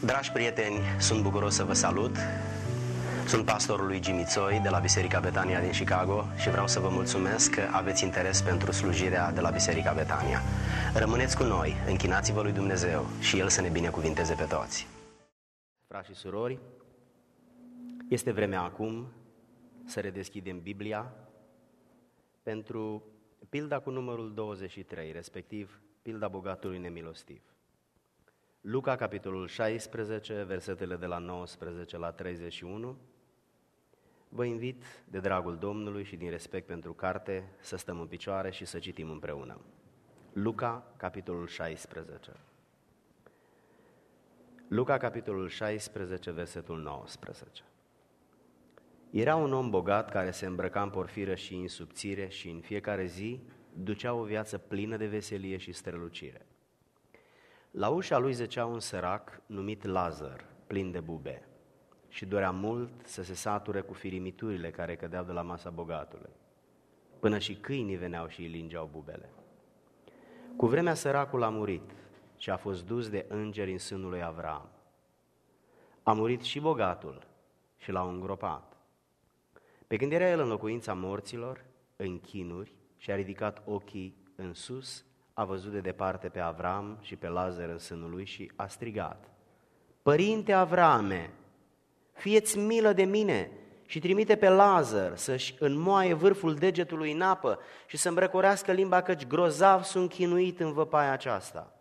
Dragi prieteni, sunt bucuros să vă salut. Sunt pastorul lui Jimmy Tsoi de la Biserica Betania din Chicago și vreau să vă mulțumesc că aveți interes pentru slujirea de la Biserica Betania. Rămâneți cu noi, închinați-vă lui Dumnezeu și El să ne binecuvinteze pe toți. Frați și surori, este vremea acum să redeschidem Biblia pentru pilda cu numărul 23, respectiv pilda bogatului nemilostiv. Luca, capitolul 16, versetele de la 19 la 31. Vă invit, de dragul Domnului și din respect pentru carte, să stăm în picioare și să citim împreună. Luca, capitolul 16. Luca, capitolul 16, versetul 19. Era un om bogat care se îmbrăca în porfiră și în subțire și în fiecare zi ducea o viață plină de veselie și strălucire. La ușa lui zăcea un sărac numit Lazar, plin de bube, și dorea mult să se sature cu firimiturile care cădeau de la masa bogatului. Până și câinii veneau și îi lingeau bubele. Cu vremea săracul a murit și a fost dus de îngeri în sânul lui Avram. A murit și bogatul și l-au îngropat. Pe când era el în locuința morților, în chinuri, și-a ridicat ochii în sus, a văzut de departe pe Avram și pe Lazar în sânul lui și a strigat: Părinte Avrame, fie-ți milă de mine și trimite pe Lazar să-și înmoaie vârful degetului în apă și să îmbrăcorească limba, căci grozav sunt chinuit în văpaia aceasta.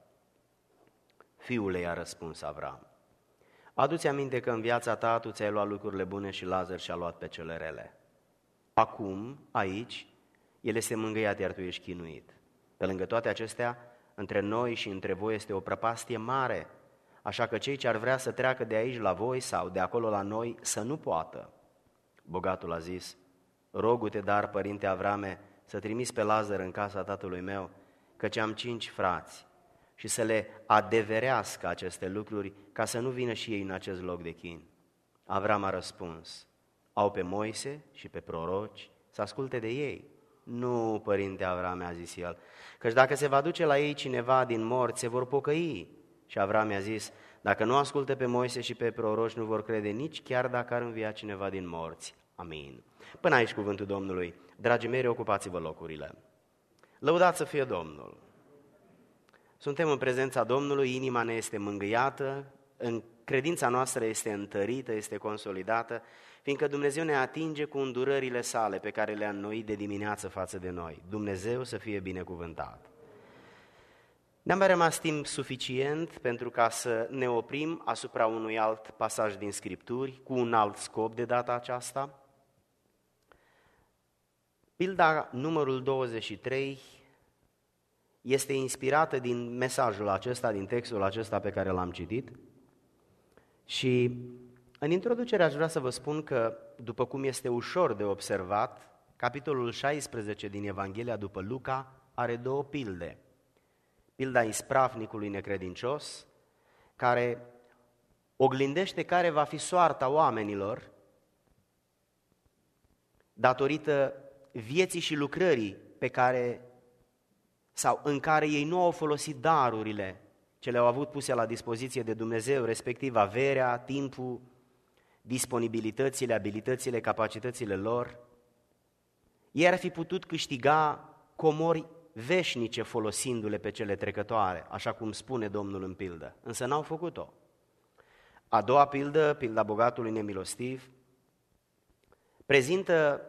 Fiule, i-a răspuns Avram, adu-ți aminte că în viața ta tu ți-ai luat lucrurile bune și Lazar și-a luat pe cele rele. Acum, aici, el este mângâiat, iar tu ești chinuit. Pe lângă toate acestea, între noi și între voi este o prăpastie mare, așa că cei ce ar vrea să treacă de aici la voi sau de acolo la noi să nu poată. Bogatul a zis: Rogu-te, dar, părinte Avrame, să trimiți pe Lazar în casa tatălui meu, căci am 5 frați, și să le adeverească aceste lucruri, ca să nu vină și ei în acest loc de chin. Avram a răspuns: Au pe Moise și pe proroci, să asculte de ei. Nu, părinte Avram, a zis el, căci dacă se va duce la ei cineva din morți, se vor pocăi. Și Avram i-a zis: Dacă nu ascultă pe Moise și pe proroci, nu vor crede nici chiar dacă ar învia cineva din morți. Amin. Până aici cuvântul Domnului. Dragii mei, ocupați-vă locurile. Lăudați să fie Domnul! Suntem în prezența Domnului, inima ne este mângâiată, credința noastră este întărită, este consolidată, fiindcă Dumnezeu ne atinge cu îndurările sale pe care le-a înnoit de dimineață față de noi. Dumnezeu să fie binecuvântat! Ne-a mai rămas timp suficient pentru ca să ne oprim asupra unui alt pasaj din Scripturi, cu un alt scop de data aceasta. Pilda numărul 23 este inspirată din mesajul acesta, din textul acesta pe care l-am citit. Și în introducere aș vrea să vă spun că, după cum este ușor de observat, capitolul 16 din Evanghelia după Luca are 2 pilde. Pilda ispravnicului necredincios, care oglindește care va fi soarta oamenilor datorită vieții și lucrării pe care, sau în care ei nu au folosit darurile ce le-au avut puse la dispoziție de Dumnezeu, respectiv averea, timpul, disponibilitățile, abilitățile, capacitățile lor. Ei ar fi putut câștiga comori veșnice folosindu-le pe cele trecătoare, așa cum spune Domnul în pildă, însă n-au făcut-o. A doua pildă, pilda bogatului nemilostiv, prezintă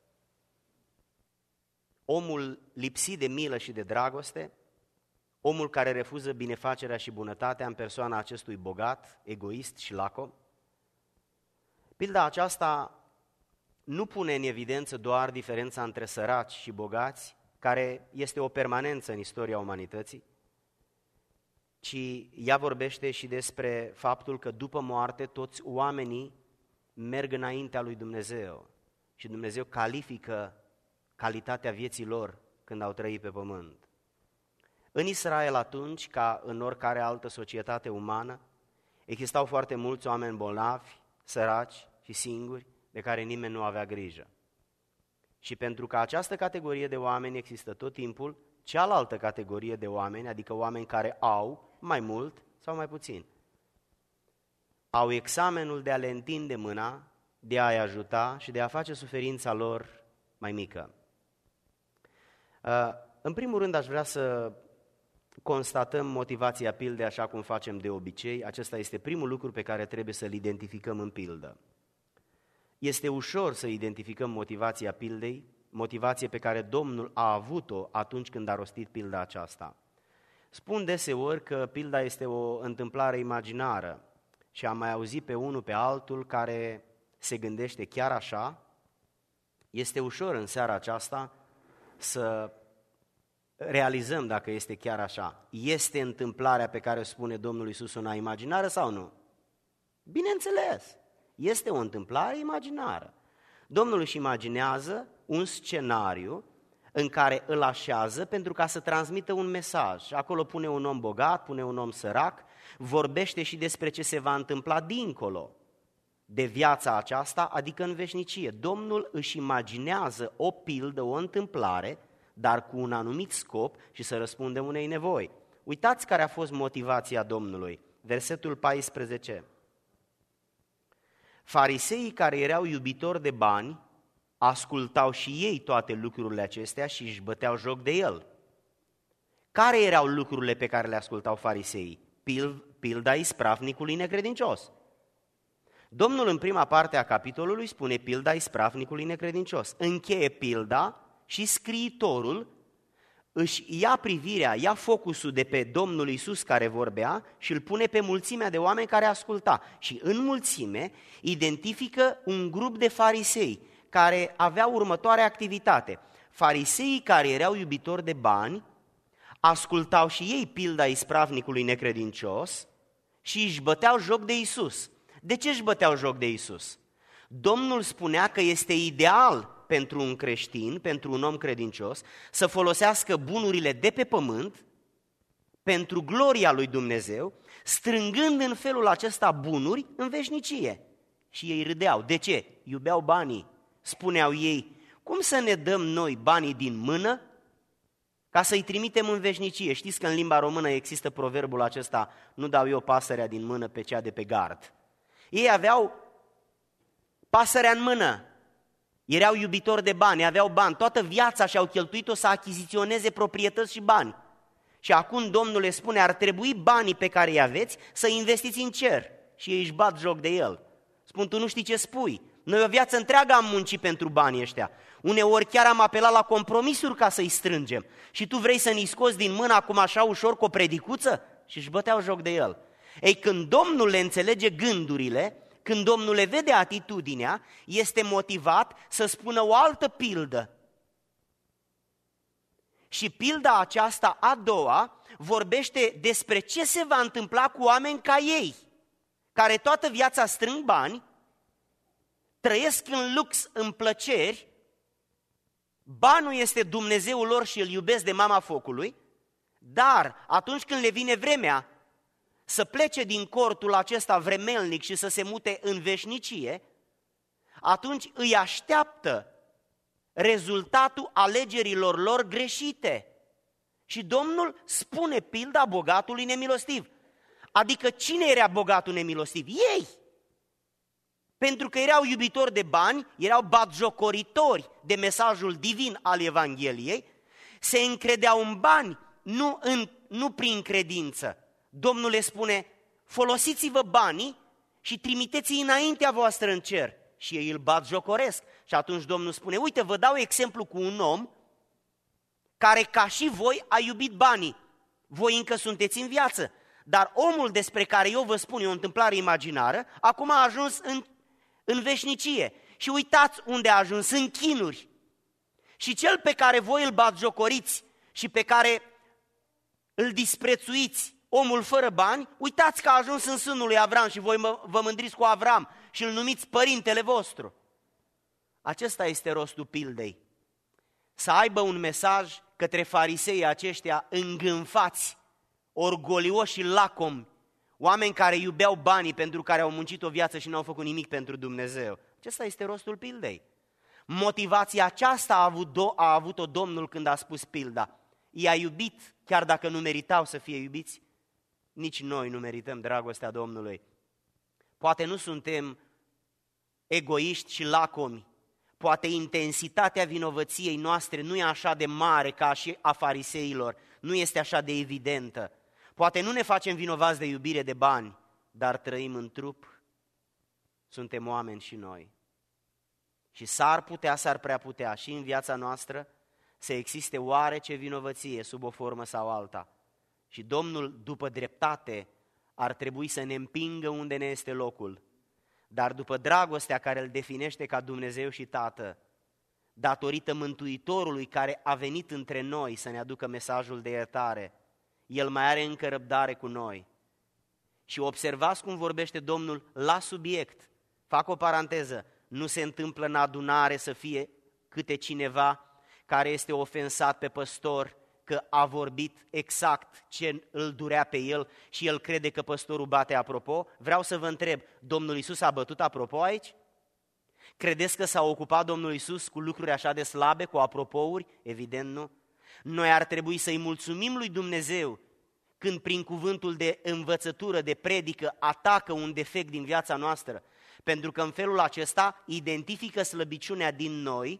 omul lipsit de milă și de dragoste, omul care refuză binefacerea și bunătatea în persoana acestui bogat, egoist și lacom. Pilda aceasta nu pune în evidență doar diferența între săraci și bogați, care este o permanență în istoria umanității, ci ea vorbește și despre faptul că după moarte toți oamenii merg înaintea lui Dumnezeu și Dumnezeu califică calitatea vieții lor când au trăit pe pământ. În Israel atunci, ca în oricare altă societate umană, existau foarte mulți oameni bolnavi, săraci și singuri, de care nimeni nu avea grijă. Și pentru că această categorie de oameni există tot timpul, cealaltă categorie de oameni, adică oameni care au mai mult sau mai puțin. au examenul de a le întinde mâna, de a-i ajuta și de a face suferința lor mai mică. În primul rând aș vrea să constatăm motivația pildei așa cum facem de obicei. Acesta este primul lucru pe care trebuie să-l identificăm în pildă. Este ușor să identificăm motivația pildei, motivație pe care Domnul a avut-o atunci când a rostit pilda aceasta. Spun deseori că pilda este o întâmplare imaginară și am mai auzit pe unul pe altul care se gândește chiar așa. Este ușor în seara aceasta să realizăm dacă este chiar așa. Este întâmplarea pe care o spune Domnul Iisus una imaginară sau nu? Bineînțeles, este o întâmplare imaginară. Domnul își imaginează un scenariu în care îl așează pentru ca să transmită un mesaj. Acolo pune un om bogat, pune un om sărac, vorbește și despre ce se va întâmpla dincolo de viața aceasta, adică în veșnicie. Domnul își imaginează o pildă, o întâmplare, dar cu un anumit scop și să răspundă unei nevoi. Uitați care a fost motivația Domnului. Versetul 14. Fariseii care erau iubitori de bani ascultau și ei toate lucrurile acestea și își băteau joc de el. Care erau lucrurile pe care le ascultau fariseii? Pilda ispravnicului necredincios. Domnul în prima parte a capitolului spune pilda ispravnicului necredincios. Încheie pilda și scriitorul își ia privirea, ia focusul de pe Domnul Iisus care vorbea și îl pune pe mulțimea de oameni care asculta. Și în mulțime identifică un grup de farisei care aveau următoarea activitate. Fariseii care erau iubitori de bani ascultau și ei pilda ispravnicului necredincios și își băteau joc de Iisus. De ce își băteau joc de Iisus? Domnul spunea că este ideal pentru un creștin, pentru un om credincios, să folosească bunurile de pe pământ pentru gloria lui Dumnezeu, strângând în felul acesta bunuri în veșnicie. Și ei râdeau. De ce? Iubeau banii. Spuneau ei, cum să ne dăm noi banii din mână ca să-i trimitem în veșnicie? Știți că în limba română există proverbul acesta, nu dau eu pasărea din mână pe cea de pe gard. Ei aveau pasărea în mână, erau iubitori de bani, aveau bani, toată viața și-au cheltuit-o să achiziționeze proprietăți și bani. Și acum Domnul le spune, ar trebui banii pe care îi aveți să investiți în cer. Și ei își bat joc de el. Spun, tu nu știi ce spui. Noi o viață întreagă am muncit pentru banii ăștia. Uneori chiar am apelat la compromisuri ca să-i strângem. Și tu vrei să ne-i scoți din mână acum așa ușor cu o predicuță? Și își băteau joc de el. Ei, când Domnul le înțelege gândurile, când Domnul le vede atitudinea, este motivat să spună o altă pildă. Și pilda aceasta a doua vorbește despre ce se va întâmpla cu oameni ca ei, care toată viața strâng bani, trăiesc în lux, în plăceri, banul este Dumnezeul lor și îl iubesc de mama focului, dar atunci când le vine vremea să plece din cortul acesta vremelnic și să se mute în veșnicie, atunci îi așteaptă rezultatul alegerilor lor greșite. Și Domnul spune pilda bogatului nemilostiv. Adică cine era bogatul nemilostiv? Ei! Pentru că erau iubitori de bani, erau batjocoritori de mesajul divin al Evangheliei, se încredeau în bani, nu prin credință. Domnul le spune, folosiți-vă banii și trimiteți-i înaintea voastră în cer. Și ei îl batjocoresc. Și atunci Domnul spune, uite, vă dau exemplu cu un om care ca și voi a iubit banii. Voi încă sunteți în viață, dar omul despre care eu vă spun, e o întâmplare imaginară, acum a ajuns în veșnicie. Și uitați unde a ajuns, în chinuri. Și cel pe care voi îl batjocoriți și pe care îl disprețuiți, omul fără bani, uitați că a ajuns în sânul lui Avram și voi vă mândriți cu Avram și îl numiți părintele vostru. Acesta este rostul pildei. Să aibă un mesaj către fariseii aceștia îngânfați, orgolioși și lacomi, oameni care iubeau banii pentru care au muncit o viață și n-au făcut nimic pentru Dumnezeu. Acesta este rostul pildei. Motivația aceasta a avut-o Domnul când a spus pilda. I-a iubit, chiar dacă nu meritau să fie iubiți. Nici noi nu merităm dragostea Domnului. Poate nu suntem egoiști și lacomi. Poate intensitatea vinovăției noastre nu e așa de mare ca și a fariseilor, nu este așa de evidentă. Poate nu ne facem vinovați de iubire de bani, dar trăim în trup, suntem oameni și noi. Și s-ar prea putea și în viața noastră să existe oarece vinovăție sub o formă sau alta. Și Domnul, după dreptate, ar trebui să ne împingă unde ne este locul. Dar după dragostea care îl definește ca Dumnezeu și Tată, datorită Mântuitorului care a venit între noi să ne aducă mesajul de iertare, El mai are încă răbdare cu noi. Și observați cum vorbește Domnul la subiect. Fac o paranteză, nu se întâmplă în adunare să fie câte cineva care este ofensat pe păstor că a vorbit exact ce îl durea pe el și el crede că păstorul bate apropo. Vreau să vă întreb, Domnul Iisus a bătut apropo aici? Credeți că s-a ocupat Domnul Iisus cu lucruri așa de slabe, cu apropouri? Evident nu. Noi ar trebui să-i mulțumim lui Dumnezeu când prin cuvântul de învățătură, de predică, atacă un defect din viața noastră, pentru că în felul acesta identifică slăbiciunea din noi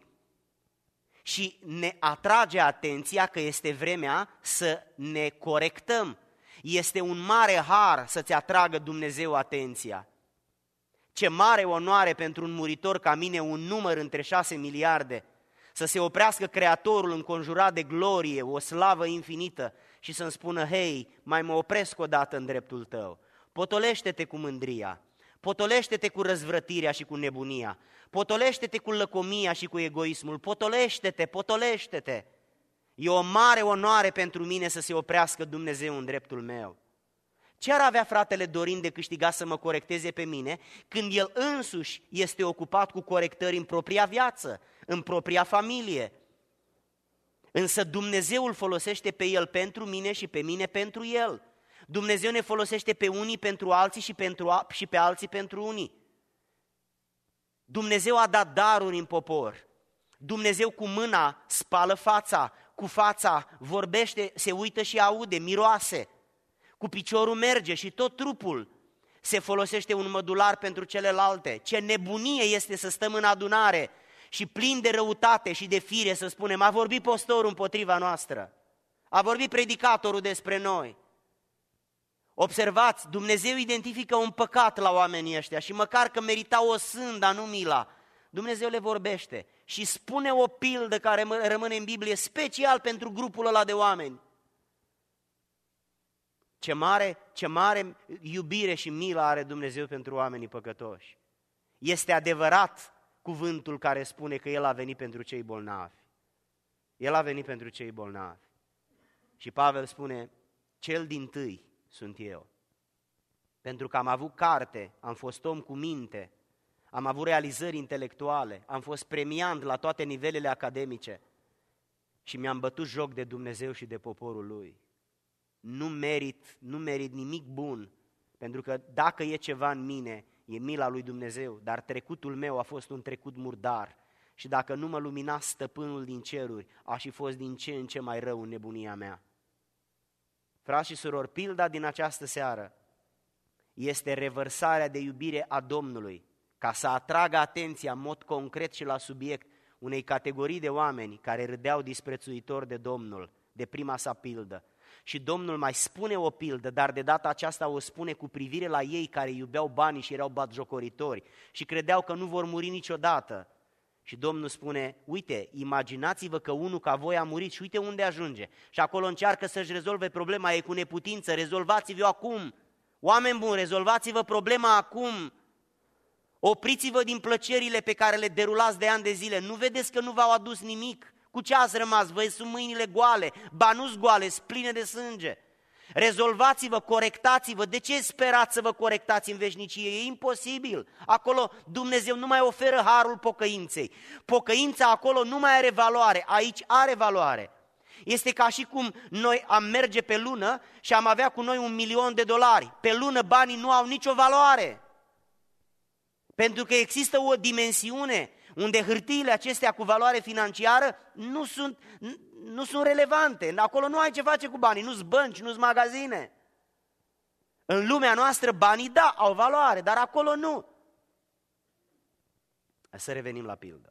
și ne atrage atenția că este vremea să ne corectăm. Este un mare har să-ți atragă Dumnezeu atenția. Ce mare onoare pentru un muritor ca mine, un număr între 6 miliarde, să se oprească Creatorul înconjurat de glorie, o slavă infinită și să-mi spună, hei, mai mă opresc o dată în dreptul tău, potolește-te cu mândria, potolește-te cu răzvrătirea și cu nebunia, potolește-te cu lăcomia și cu egoismul, potolește-te. E o mare onoare pentru mine să se oprească Dumnezeu în dreptul meu. Ce ar avea fratele Dorin de câștigat să mă corecteze pe mine când el însuși este ocupat cu corectări în propria viață, în propria familie? Însă Dumnezeu îl folosește pe el pentru mine și pe mine pentru el. Dumnezeu ne folosește pe unii pentru alții și pe alții pentru unii. Dumnezeu a dat daruri în popor. Dumnezeu cu mâna spală fața, cu fața vorbește, se uită și aude, miroase. Cu piciorul merge și tot trupul se folosește un mădular pentru celelalte. Ce nebunie este să stăm în adunare și plin de răutate și de fire să spunem, a vorbit păstorul împotriva noastră, a vorbit predicatorul despre noi. Observați, Dumnezeu identifică un păcat la oamenii ăștia și măcar că meritau o sânda, nu mila, Dumnezeu le vorbește și spune o pildă care rămâne în Biblie special pentru grupul ăla de oameni. Ce mare iubire și milă are Dumnezeu pentru oamenii păcătoși. Este adevărat cuvântul care spune că El a venit pentru cei bolnavi. El a venit pentru cei bolnavi. Și Pavel spune, cel dintâi sunt eu. Pentru că am avut carte, am fost om cu minte, am avut realizări intelectuale, am fost premiant la toate nivelele academice și mi-am bătut joc de Dumnezeu și de poporul Lui. Nu merit nimic bun, pentru că dacă e ceva în mine, e mila lui Dumnezeu, dar trecutul meu a fost un trecut murdar și dacă nu mă lumina stăpânul din ceruri, aș fi fost din ce în ce mai rău în nebunia mea. Frați și surori, pilda din această seară este revărsarea de iubire a Domnului, ca să atragă atenția în mod concret și la subiect unei categorii de oameni care râdeau disprețuitor de Domnul, de prima sa pildă. Și Domnul mai spune o pildă, dar de data aceasta o spune cu privire la ei care iubeau banii și erau batjocoritori și credeau că nu vor muri niciodată. Și Domnul spune, uite, imaginați-vă că unul ca voi a murit și uite unde ajunge. Și acolo încearcă să-și rezolve problema, e cu neputință, rezolvați-vă acum. Oameni buni, rezolvați-vă problema acum. Opriți-vă din plăcerile pe care le derulați de ani de zile. Nu vedeți că nu v-au adus nimic? Cu ce ați rămas? Vă sunt mâinile goale, ba nu-s goale, sunt pline de sânge. Rezolvați-vă, corectați-vă. De ce sperați să vă corectați în veșnicie? E imposibil. Acolo Dumnezeu nu mai oferă harul pocăinței. Pocăința acolo nu mai are valoare, aici are valoare. Este ca și cum noi am merge pe lună și am avea cu noi $1.000.000. Pe lună banii nu au nicio valoare. Pentru că există o dimensiune unde hârtiile acestea cu valoare financiară nu sunt relevante. Acolo nu ai ce face cu banii, nu-s bănci, nu-s magazine. În lumea noastră banii, da, au valoare, dar acolo nu. Să revenim la pildă.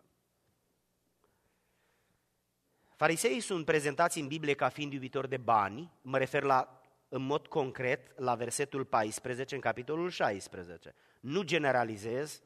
Fariseii sunt prezentați în Biblie ca fiind iubitori de bani, mă refer în mod concret la versetul 14 în capitolul 16. Nu generalizez.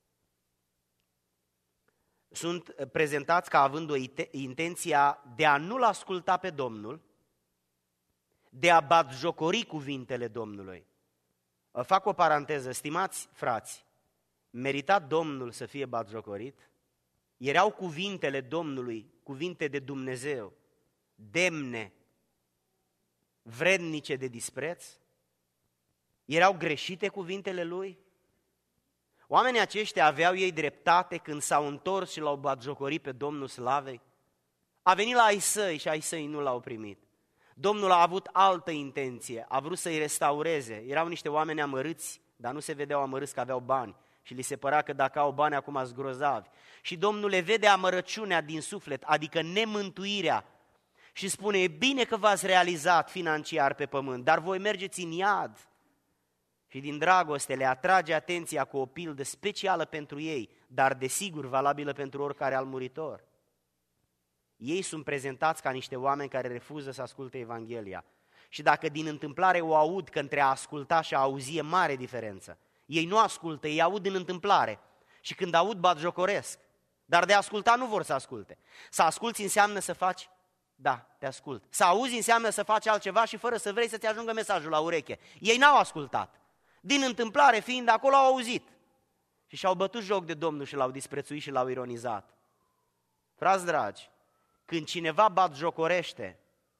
Sunt prezentați ca având o intenția de a nu-L asculta pe Domnul, de a batjocori cuvintele Domnului. Fac o paranteză, stimați frați, merita Domnul să fie batjocorit? Erau cuvintele Domnului, cuvinte de Dumnezeu, demne, vrednice de dispreț? Erau greșite cuvintele Lui? Oamenii aceștia aveau ei dreptate când s-au întors și l-au batjocorit pe Domnul slavei? A venit la ai săi și ai săi nu l-au primit. Domnul a avut altă intenție, a vrut să-i restaureze. Erau niște oameni amărâți, dar nu se vedeau amărâți că aveau bani și li se părea că dacă au bani acum sunt grozavi. Și Domnul le vede amărăciunea din suflet, adică nemântuirea, și spune: e bine că v-ați realizat financiar pe pământ, dar voi mergeți în iad. Și din dragoste le atrage atenția cu o pildă specială pentru ei, dar desigur valabilă pentru oricare alt muritor. Ei sunt prezentați ca niște oameni care refuză să asculte Evanghelia. Și dacă din întâmplare o aud, că între a asculta și a auzi e mare diferență. Ei nu ascultă, ei aud în întâmplare. Și când aud, batjocoresc. Dar de asculta nu vor să asculte. Să asculți înseamnă să faci, da, te ascult. Să auzi înseamnă să faci altceva și fără să vrei să-ți ajungă mesajul la ureche. Ei n-au ascultat. Din întâmplare, fiind acolo, au auzit. Și și-au bătut joc de Domnul și l-au disprețuit și l-au ironizat. Frați dragi, când cineva batjocorește,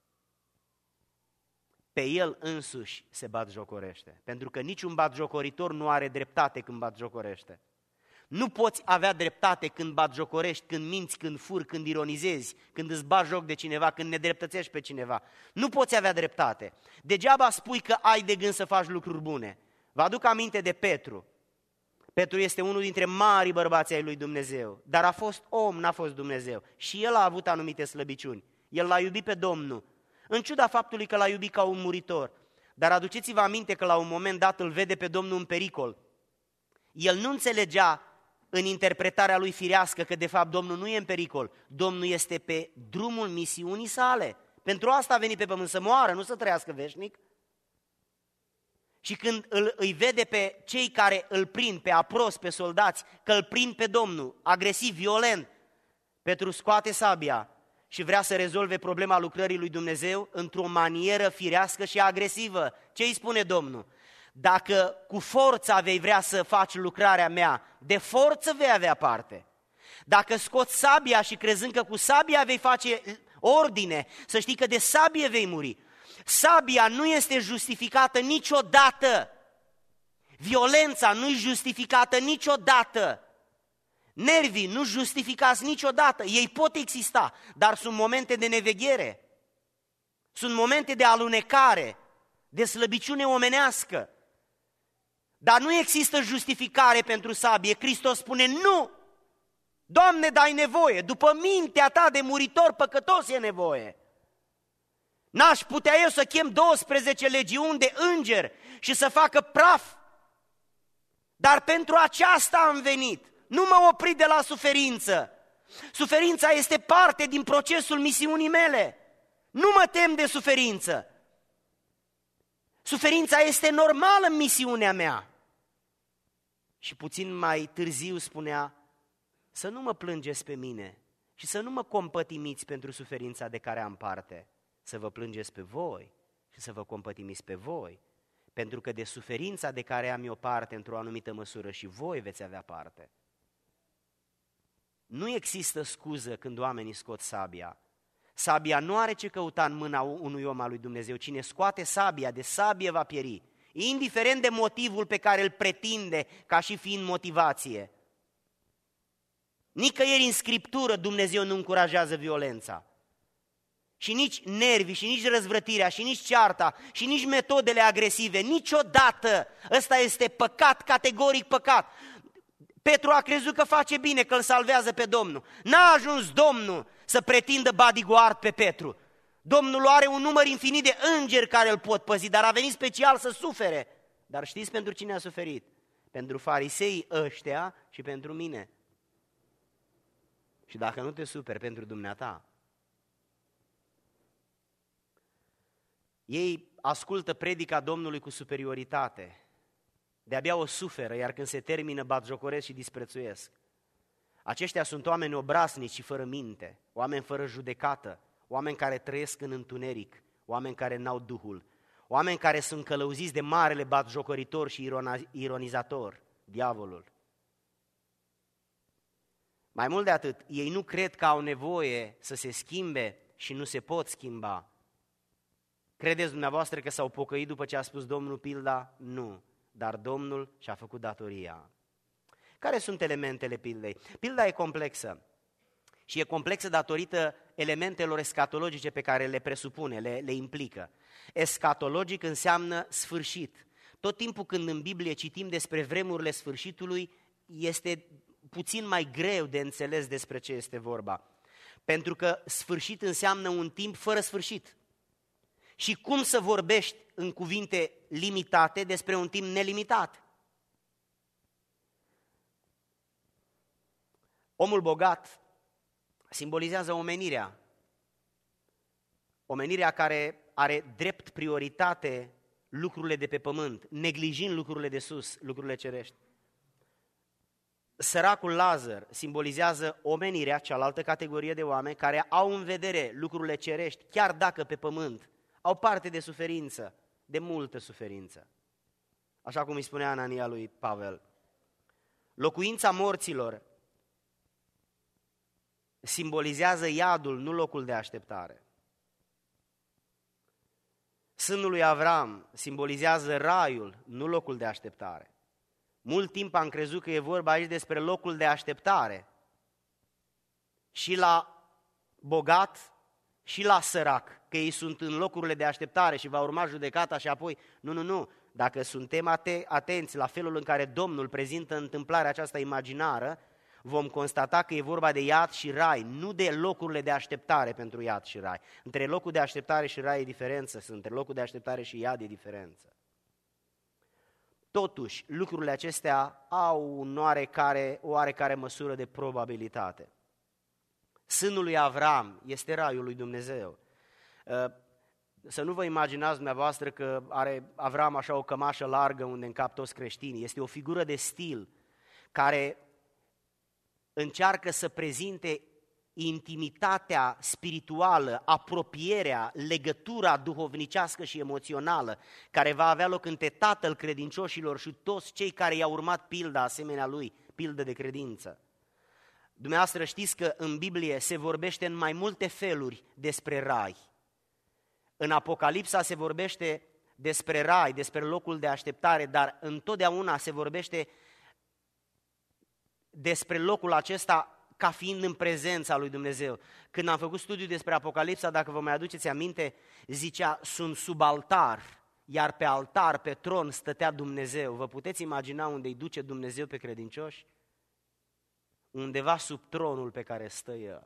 pe el însuși se batjocorește. Pentru că niciun batjocoritor nu are dreptate când batjocorește. Nu poți avea dreptate când batjocorești, când minți, când furi, când ironizezi, când îți bagi joc de cineva, când nedreptățești pe cineva. Nu poți avea dreptate. Degeaba spui că ai de gând să faci lucruri bune. Vă aduc aminte de Petru. Petru este unul dintre marii bărbați ai lui Dumnezeu, dar a fost om, n-a fost Dumnezeu. Și el a avut anumite slăbiciuni. El l-a iubit pe Domnul, în ciuda faptului că l-a iubit ca un muritor. Dar aduceți-vă aminte că la un moment dat îl vede pe Domnul în pericol. El nu înțelegea în interpretarea lui firească că de fapt Domnul nu e în pericol. Domnul este pe drumul misiunii sale. Pentru asta a venit pe pământ, să moară, nu să trăiască veșnic. Și când îi vede pe cei care îl prind, pe apros, pe soldați, că îl prind pe Domnul, agresiv, violent, Petru scoate sabia și vrea să rezolve problema lucrării lui Dumnezeu într-o manieră firească și agresivă. Ce îi spune Domnul? Dacă cu forța vei vrea să faci lucrarea mea, de forță vei avea parte. Dacă scoți sabia și crezând că cu sabia vei face ordine, să știi că de sabie vei muri. Sabia nu este justificată niciodată. Violența nu e justificată niciodată. Nervii nu justificați niciodată. Ei pot exista, dar sunt momente de neveghere. Sunt momente de alunecare, de slăbiciune omenească. Dar nu există justificare pentru sabie. Hristos spune: nu! Doamne, dai nevoie, după mintea ta de muritor păcătos e nevoie. N-aș putea eu să chem 12 legiuni de îngeri și să facă praf. Dar pentru aceasta am venit. Nu mă opri de la suferință. Suferința este parte din procesul misiunii mele. Nu mă tem de suferință. Suferința este normală în misiunea mea. Și puțin mai târziu spunea: să nu mă plângeți pe mine și să nu mă compătimiți pentru suferința de care am parte. Să vă plângeți pe voi și să vă compătimiți pe voi, pentru că de suferința de care am eu parte într-o anumită măsură și voi veți avea parte. Nu există scuză când oamenii scot sabia. Sabia nu are ce căuta în mâna unui om al lui Dumnezeu. Cine scoate sabia, de sabie va pieri, indiferent de motivul pe care îl pretinde ca și fiind motivație. Nicăieri în Scriptură Dumnezeu nu încurajează violența. Și nici nervii, și nici răzvrătirea, și nici cearta, și nici metodele agresive, niciodată. Ăsta este păcat, categoric păcat. Petru a crezut că face bine, că îl salvează pe Domnul. N-a ajuns Domnul să pretindă bodyguard pe Petru. Domnul are un număr infinit de îngeri care îl pot păzi, dar a venit special să sufere. Dar știți pentru cine a suferit? Pentru farisei ăștia și pentru mine. Și dacă nu te superi, pentru dumneata. Ei ascultă predica Domnului cu superioritate. De-abia o suferă, iar când se termină, batjocoresc și disprețuiesc. Aceștia sunt oameni obraznici și fără minte, oameni fără judecată, oameni care trăiesc în întuneric, oameni care n-au Duhul, oameni care sunt călăuziți de marele batjocoritor și ironizator, diavolul. Mai mult de atât, ei nu cred că au nevoie să se schimbe și nu se pot schimba. Credeți dumneavoastră că s-au pocăit după ce a spus Domnul pilda? Nu, dar Domnul și-a făcut datoria. Care sunt elementele pildei? Pilda e complexă și e complexă datorită elementelor escatologice pe care le presupune, le implică. Escatologic înseamnă sfârșit. Tot timpul când în Biblie citim despre vremurile sfârșitului, este puțin mai greu de înțeles despre ce este vorba. Pentru că sfârșit înseamnă un timp fără sfârșit. Și cum să vorbești în cuvinte limitate despre un timp nelimitat? Omul bogat simbolizează omenirea. Omenirea care are drept prioritate lucrurile de pe pământ, neglijind lucrurile de sus, lucrurile cerești. Săracul Lazar simbolizează omenirea, cealaltă categorie de oameni care au în vedere lucrurile cerești, chiar dacă pe pământ au parte de suferință, de multă suferință. Așa cum îi spunea Anania lui Pavel. Locuința morților simbolizează iadul, nu locul de așteptare. Sânul lui Avram simbolizează raiul, nu locul de așteptare. Mult timp am crezut că e vorba aici despre locul de așteptare. Și la bogat și la sărac, că ei sunt în locurile de așteptare și va urma judecata și apoi... Nu. Dacă suntem atenți la felul în care Domnul prezintă întâmplarea aceasta imaginară, vom constata că e vorba de iad și rai, nu de locurile de așteptare pentru iad și rai. Între locul de așteptare și rai e diferență, între locul de așteptare și iad e diferență. Totuși, lucrurile acestea au o oarecare măsură de probabilitate. Sânul lui Avram este raiul lui Dumnezeu. Să nu vă imaginați dumneavoastră că are Avram așa o cămașă largă unde încap toți creștinii. Este o figură de stil care încearcă să prezinte intimitatea spirituală, apropierea, legătura duhovnicească și emoțională care va avea loc între tatăl credincioșilor și toți cei care i-au urmat pilda asemenea lui, pildă de credință. Dumneavoastră știți că în Biblie se vorbește în mai multe feluri despre rai. În Apocalipsa se vorbește despre rai, despre locul de așteptare, dar întotdeauna se vorbește despre locul acesta ca fiind în prezența lui Dumnezeu. Când am făcut studiul despre Apocalipsa, dacă vă mai aduceți aminte, zicea, sunt sub altar, iar pe altar, pe tron, stătea Dumnezeu. Vă puteți imagina unde îi duce Dumnezeu pe credincioși? Undeva sub tronul pe care stă El.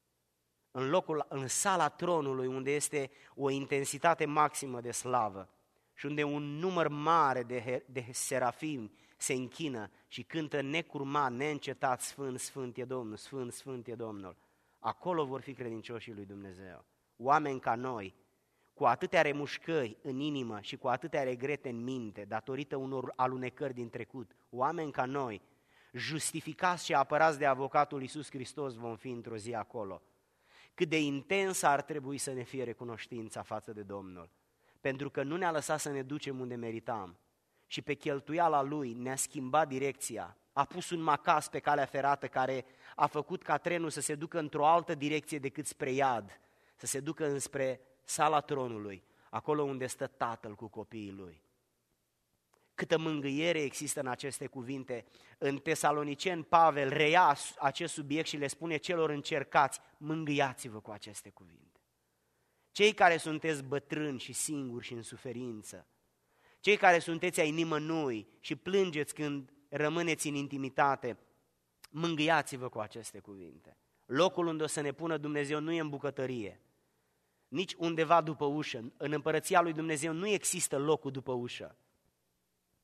În sala tronului, unde este o intensitate maximă de slavă și unde un număr mare de serafimi se închină și cântă necurmat, neîncetat, Sfânt, Sfânt e Domnul, Sfânt, Sfânt e Domnul. Acolo vor fi credincioșii lui Dumnezeu. Oameni ca noi, cu atâtea remușcări în inimă și cu atâtea regrete în minte, datorită unor alunecări din trecut, oameni ca noi, justificați și apărați de avocatul Iisus Hristos, vom fi într-o zi acolo. Cât de intensă ar trebui să ne fie recunoștința față de Domnul, pentru că nu ne-a lăsat să ne ducem unde meritam și pe cheltuiala Lui ne-a schimbat direcția, a pus un macas pe calea ferată care a făcut ca trenul să se ducă într-o altă direcție decât spre iad, să se ducă înspre sala tronului, acolo unde stă Tatăl cu copiii Lui. Câtă mângâiere există în aceste cuvinte. În Tesaloniceni, Pavel reia acest subiect și le spune celor încercați, mângâiați-vă cu aceste cuvinte. Cei care sunteți bătrâni și singuri și în suferință, cei care sunteți ai nimănui și plângeți când rămâneți în intimitate, mângâiați-vă cu aceste cuvinte. Locul unde o să ne pună Dumnezeu nu e în bucătărie, nici undeva după ușă. În împărăția lui Dumnezeu nu există locul după ușă.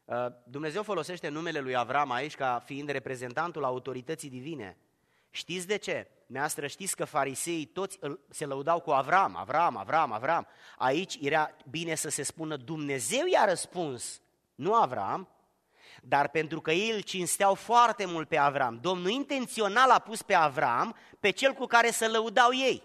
Dumnezeu folosește numele lui Avram aici ca fiind reprezentantul autorității divine. Știți de ce? Dumneavoastră știți că fariseii toți se lăudau cu Avram, Avram, Avram, Avram. Aici era bine să se spună Dumnezeu i-a răspuns, nu Avram, dar pentru că ei îl cinsteau foarte mult pe Avram, Domnul intențional a pus pe Avram pe cel cu care se lăudau ei.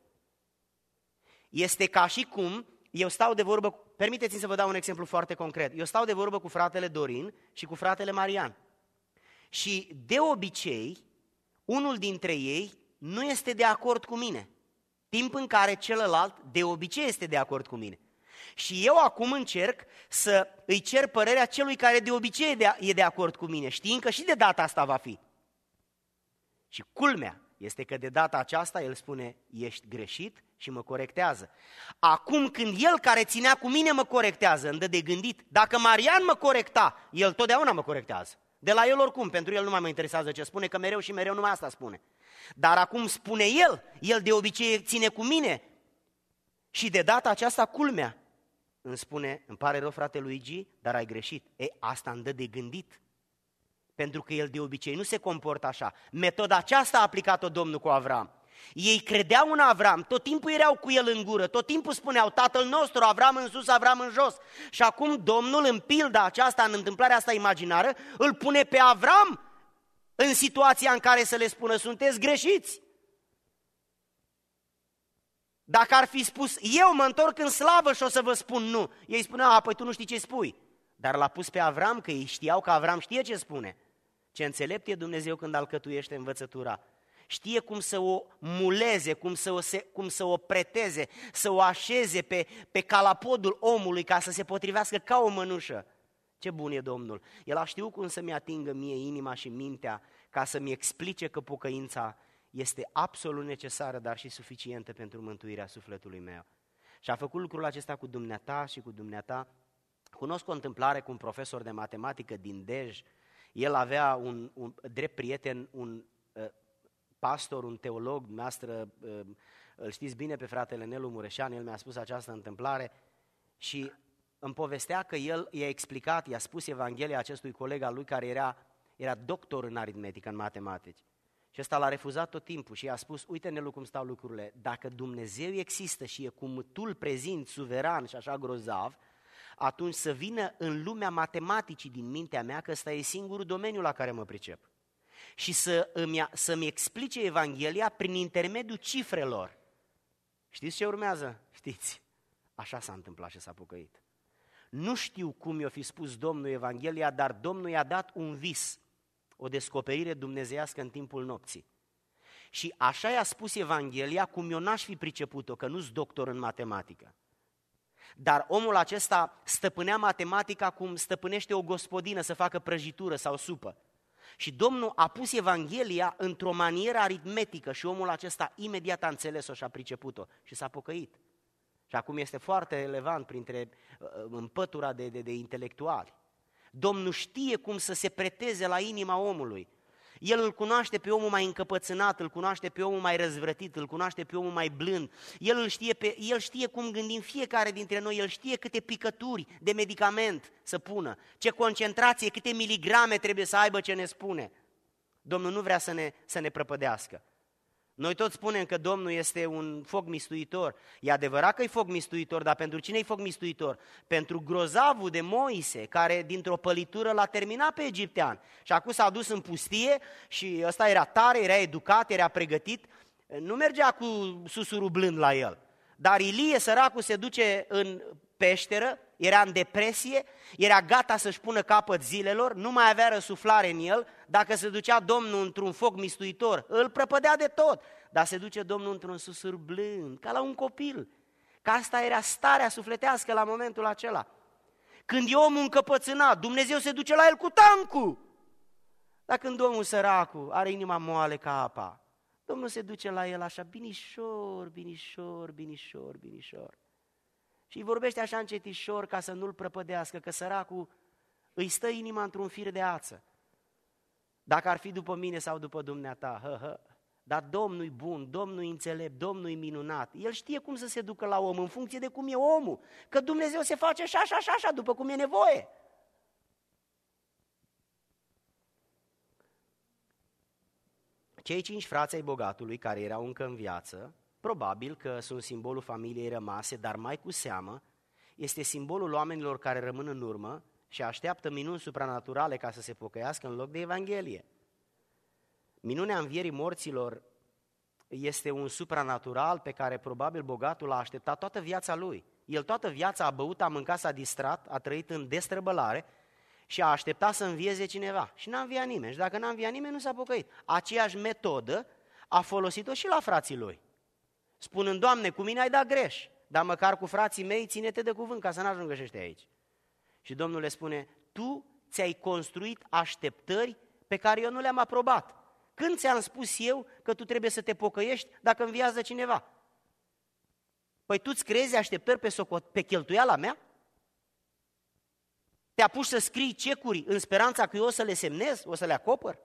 Este ca și cum eu stau de vorbă, permiteți-mi să vă dau un exemplu foarte concret. Eu stau de vorbă cu fratele Dorin și cu fratele Marian. Și de obicei, unul dintre ei nu este de acord cu mine, timp în care celălalt de obicei este de acord cu mine. Și eu acum încerc să îi cer părerea celui care de obicei e de acord cu mine, știind că și de data asta va fi. Și culmea este că de data aceasta el spune, ești greșit și mă corectează. Acum când el care ținea cu mine mă corectează, îmi dă de gândit, dacă Marian mă corecta, el totdeauna mă corectează. De la el oricum, pentru el nu mai mă interesează ce spune, că mereu și mereu numai asta spune. Dar acum spune el de obicei ține cu mine. Și de data aceasta culmea îmi spune, îmi pare rău frate Luigi, dar ai greșit. Asta îmi dă de gândit. Pentru că el de obicei nu se comportă așa. Metoda aceasta a aplicat-o Domnul cu Avram. Ei credeau în Avram, tot timpul erau cu el în gură, tot timpul spuneau Tatăl nostru, Avram în sus, Avram în jos. Și acum Domnul în pilda aceasta, în întâmplarea asta imaginară, îl pune pe Avram în situația în care să le spună sunteți greșiți. Dacă ar fi spus eu mă întorc în slavă și o să vă spun nu, ei spuneau păi tu nu știi ce spui. Dar l-a pus pe Avram că ei știau că Avram știe ce spune. Ce înțelept e Dumnezeu când alcătuiește învățătura. Știe cum să o muleze, cum să o preteze, să o așeze pe calapodul omului ca să se potrivească ca o mănușă. Ce bun e Domnul! El a știut cum să-mi atingă mie inima și mintea ca să-mi explice că pocăința este absolut necesară, dar și suficientă pentru mântuirea sufletului meu. Și a făcut lucrul acesta cu dumneata și cu dumneata. Cunosc o întâmplare cu un profesor de matematică din Dej. El avea un drept prieten, un pastor, un teolog, dumneavoastră îl știți bine pe fratele Nelu Mureșan, el mi-a spus această întâmplare și îmi povestea că el i-a explicat, i-a spus Evanghelia acestui coleg al lui care era doctor în aritmetică, în matematici. Și ăsta l-a refuzat tot timpul și i-a spus, uite Nelu cum stau lucrurile, dacă Dumnezeu există și e cum tu îl prezinți suveran și așa grozav, atunci să vină în lumea matematicii din mintea mea că ăsta e singurul domeniu la care mă pricep. Și să-mi explice Evanghelia prin intermediul cifrelor. Știți ce urmează? Știți? Așa s-a întâmplat și s-a pocăit. Nu știu cum i-a fi spus Domnul Evanghelia, dar Domnul i-a dat un vis, o descoperire dumnezeiască în timpul nopții. Și așa i-a spus Evanghelia cum eu n-aș fi priceput-o, că nu-s doctor în matematică. Dar omul acesta stăpânea matematica cum stăpânește o gospodină să facă prăjitură sau supă. Și Domnul a pus Evanghelia într-o manieră aritmetică și omul acesta imediat a înțeles-o și a priceput-o și s-a pocăit. Și acum este foarte relevant în pătura de intelectuali. Domnul știe cum să se preteze la inima omului. El îl cunoaște pe omul mai încăpățânat, îl cunoaște pe omul mai răzvrătit, îl cunoaște pe omul mai blând. El știe cum gândim fiecare dintre noi, el știe câte picături de medicament să pună, ce concentrație, câte miligrame trebuie să aibă ce ne spune. Domnul nu vrea să ne prăpădească. Noi toți spunem că Domnul este un foc mistuitor. E adevărat că e foc mistuitor, dar pentru cine e foc mistuitor? Pentru grozavul de Moise, care dintr-o pălitură l-a terminat pe egiptean. Și acum s-a dus în pustie și ăsta era tare, era educat, era pregătit. Nu mergea cu susurul blând la el. Dar Ilie, săracul, se duce în peșteră, era în depresie, era gata să-și pună capăt zilelor, nu mai avea răsuflare în el. Dacă se ducea Domnul într-un foc mistuitor, îl prăpădea de tot. Dar se duce Domnul într-un susur blând, ca la un copil. Că asta era starea sufletească la momentul acela. Când e omul încăpățânat, Dumnezeu se duce la el cu tancul. Dar când omul săracul are inima moale ca apa, Domnul se duce la el așa, binișor, binișor, binișor, binișor. Și îi vorbește așa încetișor ca să nu-l prăpădească, că săracul îi stă inima într-un fir de ață. Dacă ar fi după mine sau după dumneata, dar Domnul-i bun, Domnul-i înțelept, Domnul-i minunat. El știe cum să se ducă la om în funcție de cum e omul, că Dumnezeu se face așa, așa, așa, așa, după cum e nevoie. Cei 5 frați ai bogatului care erau încă în viață, probabil că sunt simbolul familiei rămase, dar mai cu seamă este simbolul oamenilor care rămân în urmă și așteaptă minuni supranaturale ca să se pocăiască în loc de Evanghelie. Minunea învierii morților este un supranatural pe care probabil bogatul a așteptat toată viața lui. El toată viața a băut, a mâncat, s-a distrat, a trăit în destrăbălare și a așteptat să învieze cineva. Și n-a înviat nimeni. Și dacă n-a înviat nimeni, nu s-a pocăit. Aceeași metodă a folosit-o și la frații lui. Spunând, Doamne, cu mine ai dat greș, dar măcar cu frații mei ține-te de cuvânt ca să n-ajungă și ăștia aici. Și Domnul le spune, tu ți-ai construit așteptări pe care eu nu le-am aprobat. Când ți-am spus eu că tu trebuie să te pocăiești dacă înviază cineva? Păi tu-ți creezi așteptări pe cheltuiala mea? Te apuci să scrii cecuri în speranța că eu o să le semnez, o să le acopăr?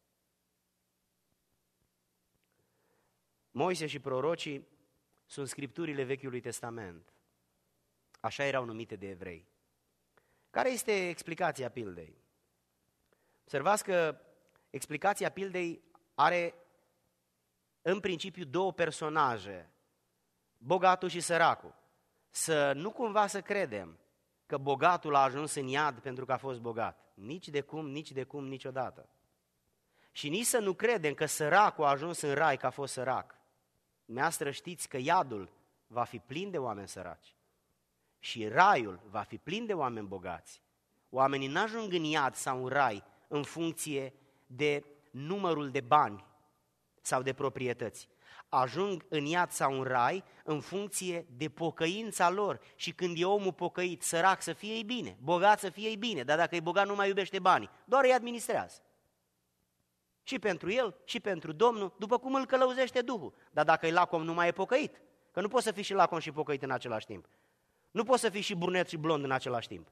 Moise și prorocii sunt scripturile Vechiului Testament. Așa erau numite de evrei. Care este explicația pildei? Observați că explicația pildei are în principiu două personaje, bogatul și săracul. Să nu cumva să credem că bogatul a ajuns în iad pentru că a fost bogat. Nici de cum, niciodată. Și nici să nu credem că săracul a ajuns în rai că a fost sărac. Dumneavoastră știți că iadul va fi plin de oameni săraci și raiul va fi plin de oameni bogați. Oamenii n-ajung în iad sau în rai în funcție de numărul de bani sau de proprietăți. Ajung în iad sau în rai în funcție de pocăința lor. Și când e omul pocăit, sărac să fie bine, bogat să fie bine, dar dacă e bogat nu mai iubește banii, doar îi administrează. Și pentru el, și pentru Domnul, după cum îl călăuzește Duhul. Dar dacă e lacom, nu mai e pocăit. Că nu poți să fii și lacom și pocăit în același timp. Nu poți să fii și brunet și blond în același timp.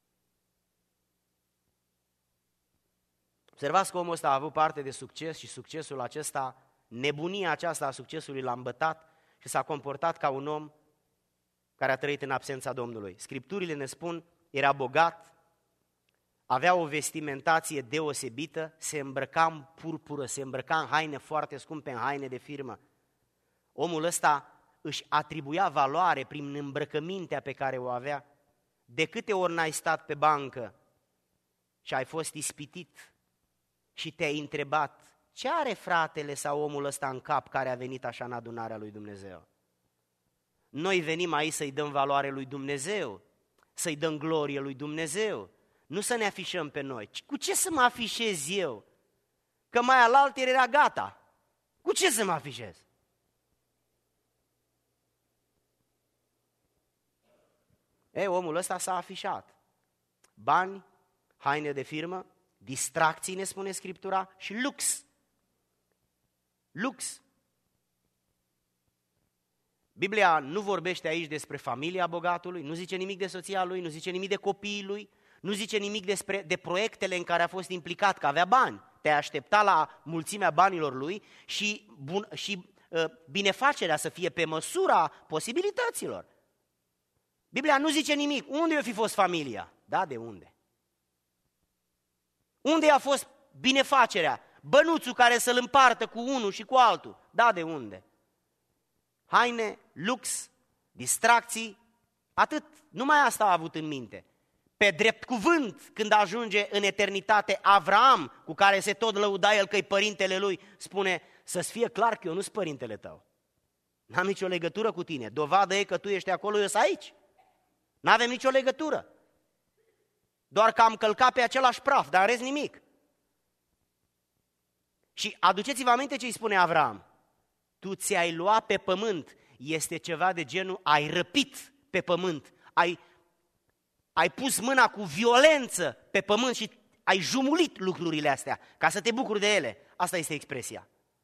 Observați că omul ăsta a avut parte de succes și succesul acesta, nebunia aceasta a succesului l-a îmbătat și s-a comportat ca un om care a trăit în absența Domnului. Scripturile ne spun, era bogat, avea o vestimentație deosebită, se îmbrăca în purpură, se îmbrăca în haine foarte scumpe, în haine de firmă. Omul ăsta își atribuia valoare prin îmbrăcămintea pe care o avea. De câte ori n-ai stat pe bancă și ai fost ispitit și te-ai întrebat, ce are fratele sau omul ăsta în cap care a venit așa în adunarea lui Dumnezeu? Noi venim aici să-i dăm valoare lui Dumnezeu, să-i dăm glorie lui Dumnezeu, nu să ne afișăm pe noi. Cu ce să mă afișez eu? Că mai alaltă era gata. Cu ce să mă afișez? Omul ăsta s-a afișat. Bani, haine de firmă, distracții, ne spune Scriptura, și lux. Lux. Biblia nu vorbește aici despre familia bogatului, nu zice nimic de soția lui, nu zice nimic de copiii lui, nu zice nimic de proiectele în care a fost implicat, că avea bani. Te aștepta la mulțimea banilor lui și binefacerea să fie pe măsura posibilităților. Biblia nu zice nimic. Unde i-a fi fost familia? Da, de unde? Unde a fost binefacerea? Bănuțul care să-l împartă cu unul și cu altul? Da, de unde? Haine, lux, distracții, atât. Numai asta a avut în minte. Pe drept cuvânt, când ajunge în eternitate, Avraam, cu care se tot lăuda el că-i părintele lui, spune, să-ți fie clar că eu nu-s părintele tău. N-am nicio legătură cu tine. Dovadă e că tu ești acolo, eu sunt aici. N-avem nicio legătură. Doar că am călcat pe același praf, dar în rest nimic. Și aduceți-vă aminte ce îi spune Avraam. Tu ți-ai luat pe pământ, este ceva de genul, ai răpit pe pământ, ai pus mâna cu violență pe pământ și ai jumulit lucrurile astea ca să te bucuri de ele. Asta este expresia.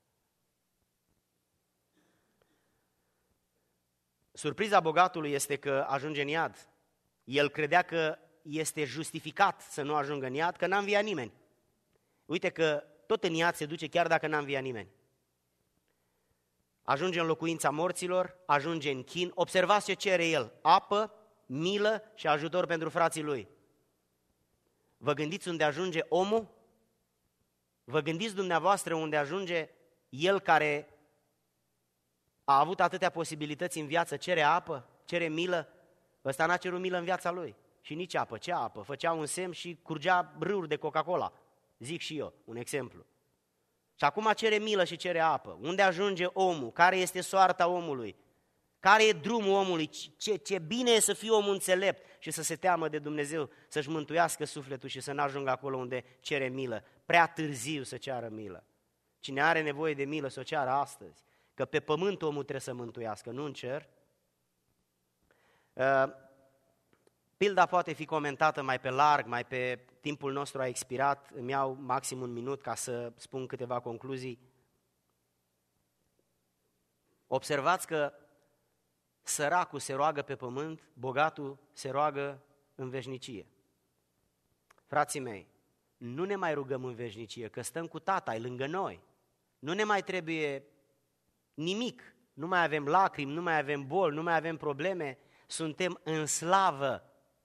Surpriza bogatului este că ajunge în iad. El credea că este justificat să nu ajungă în iad, că n-a înviat nimeni. Uite că tot în iad se duce chiar dacă n-a înviat nimeni. Ajunge în locuința morților, ajunge în chin. Observați ce cere el: apă, milă și ajutor pentru frații lui. Vă gândiți unde ajunge omul? Vă gândiți dumneavoastră unde ajunge El care a avut atâtea posibilități în viață, cere apă, cere milă? Ăsta n-a cerut milă în viața lui. Și nici apă. Ce apă? Făcea un semn și curgea râuri de Coca-Cola. Zic și eu, un exemplu. Și acum cere milă și cere apă. Unde ajunge omul? Care este soarta omului? Care e drumul omului? Ce bine e să fie omul înțelept și să se teamă de Dumnezeu, să-și mântuiască sufletul și să n-ajungă acolo unde cere milă. Prea târziu să ceară milă. Cine are nevoie de milă să o ceară astăzi, că pe pământ omul trebuie să mântuiască, nu în cer. Pilda poate fi comentată mai pe larg, mai pe timpul nostru a expirat, îmi iau maxim un minut ca să spun câteva concluzii. Observați că săracul se roagă pe pământ, bogatul se roagă în veșnicie. Frații mei, nu ne mai rugăm în veșnicie, că stăm cu Tata, e lângă noi. Nu ne mai trebuie nimic, nu mai avem lacrimi, nu mai avem boli, nu mai avem probleme, suntem în slavă.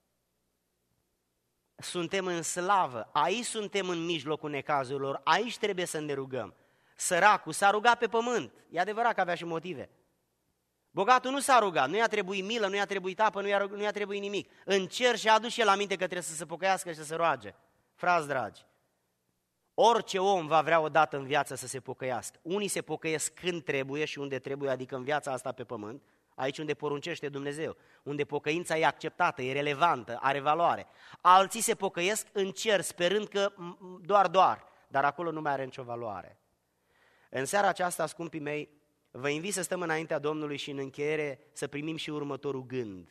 Suntem în slavă, aici suntem în mijlocul necazurilor, aici trebuie să ne rugăm. Săracul s-a rugat pe pământ, e adevărat că avea și motive. Bogatul nu s-a rugat, nu i-a trebuit milă, nu i-a trebuit apă, nu i-a trebuit nimic. În cer și-a adus și el aminte că trebuie să se pocăiască și să se roage. Frați dragi, orice om va vrea odată în viață să se pocăiască. Unii se pocăiesc când trebuie și unde trebuie, adică în viața asta pe pământ, aici unde poruncește Dumnezeu, unde pocăința e acceptată, e relevantă, are valoare. Alții se pocăiesc în cer, sperând că doar, dar acolo nu mai are nicio valoare. În seara aceasta, scumpii mei, vă invit să stăm înaintea Domnului și în încheiere să primim și următorul gând.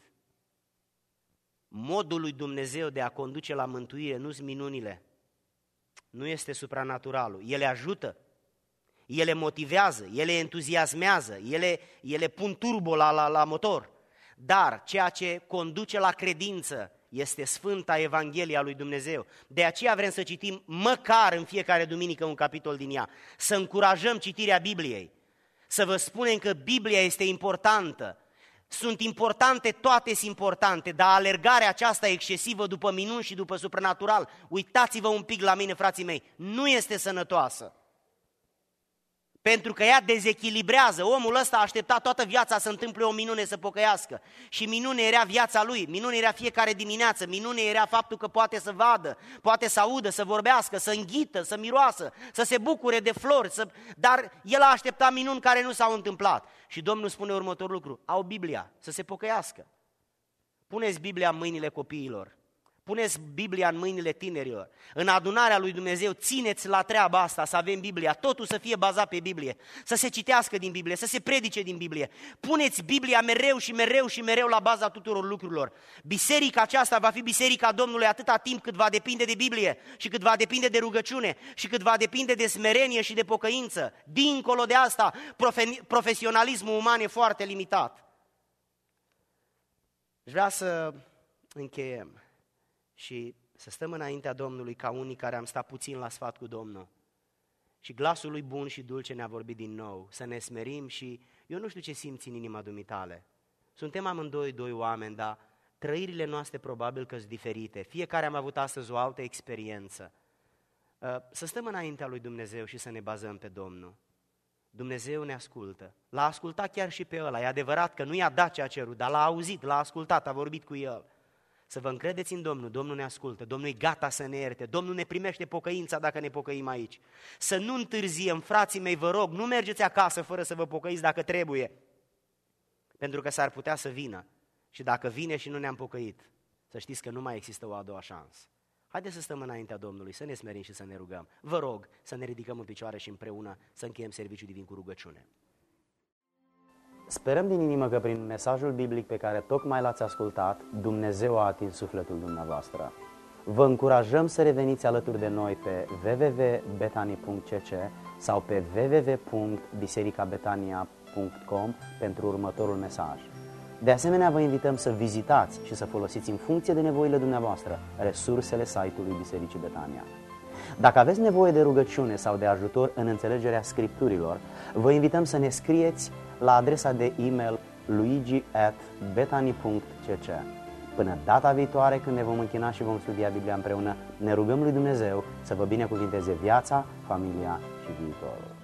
Modul lui Dumnezeu de a conduce la mântuire nu-s minunile, nu este supranaturalul, ele ajută, ele motivează, ele entuziasmează, ele pun turbo la motor, dar ceea ce conduce la credință este Sfânta Evanghelie a lui Dumnezeu. De aceea vrem să citim măcar în fiecare duminică un capitol din ea, să încurajăm citirea Bibliei, să vă spunem că Biblia este importantă. Sunt importante, toate sunt importante, dar alergarea aceasta excesivă după minuni și după supranatural, uitați-vă un pic la mine, frații mei, nu este sănătoasă. Pentru că ea dezechilibrează. Omul ăsta a așteptat toată viața să întâmple o minune, să pocăiască. Și minune era viața lui, minune era fiecare dimineață, minune era faptul că poate să vadă, poate să audă, să vorbească, să înghită, să miroasă, să se bucure de flori, dar el a așteptat minuni care nu s-au întâmplat. Și Domnul spune următorul lucru, au Biblia, să se pocăiască. Puneți Biblia în mâinile copiilor. Puneți Biblia în mâinile tinerilor. În adunarea lui Dumnezeu țineți la treaba asta, să avem Biblia, totul să fie bazat pe Biblie, să se citească din Biblie, să se predice din Biblie. Puneți Biblia mereu și mereu și mereu la baza tuturor lucrurilor. Biserica aceasta va fi biserica Domnului atâta timp cât va depinde de Biblie și cât va depinde de rugăciune și cât va depinde de smerenie și de pocăință. Dincolo de asta, profesionalismul uman e foarte limitat. Vreau să încheiem și să stăm înaintea Domnului ca unii care am stat puțin la sfat cu Domnul. Și glasul lui bun și dulce ne-a vorbit din nou, să ne smerim și eu nu știu ce simți în inima dumitale. Suntem amândoi doi oameni, dar trăirile noastre probabil că sunt diferite. Fiecare am avut astăzi o altă experiență. Să stăm înaintea lui Dumnezeu și să ne bazăm pe Domnul. Dumnezeu ne ascultă. L-a ascultat chiar și pe ăla. E adevărat că nu i-a dat ce a cerut, dar l-a auzit, l-a ascultat, a vorbit cu el. Să vă încredeți în Domnul, Domnul ne ascultă, Domnul e gata să ne ierte, Domnul ne primește pocăința dacă ne pocăim aici. Să nu întârziem, frații mei, vă rog, nu mergeți acasă fără să vă pocăiți dacă trebuie, pentru că s-ar putea să vină. Și dacă vine și nu ne-am pocăit, să știți că nu mai există o a doua șansă. Haideți să stăm înaintea Domnului, să ne smerim și să ne rugăm. Vă rog să ne ridicăm în picioare și împreună să încheiem serviciul divin cu rugăciune. Sperăm din inimă că prin mesajul biblic pe care tocmai l-ați ascultat, Dumnezeu a atins sufletul dumneavoastră. Vă încurajăm să reveniți alături de noi pe www.betani.cc sau pe www.bisericabetania.com pentru următorul mesaj. De asemenea, vă invităm să vizitați și să folosiți în funcție de nevoile dumneavoastră resursele site-ului Bisericii Betania. Dacă aveți nevoie de rugăciune sau de ajutor în înțelegerea Scripturilor, vă invităm să ne scrieți la adresa de e-mail luigi@betani.cc. Până data viitoare, când ne vom închina și vom studia Biblia împreună, ne rugăm lui Dumnezeu să vă binecuvinteze viața, familia și viitorul.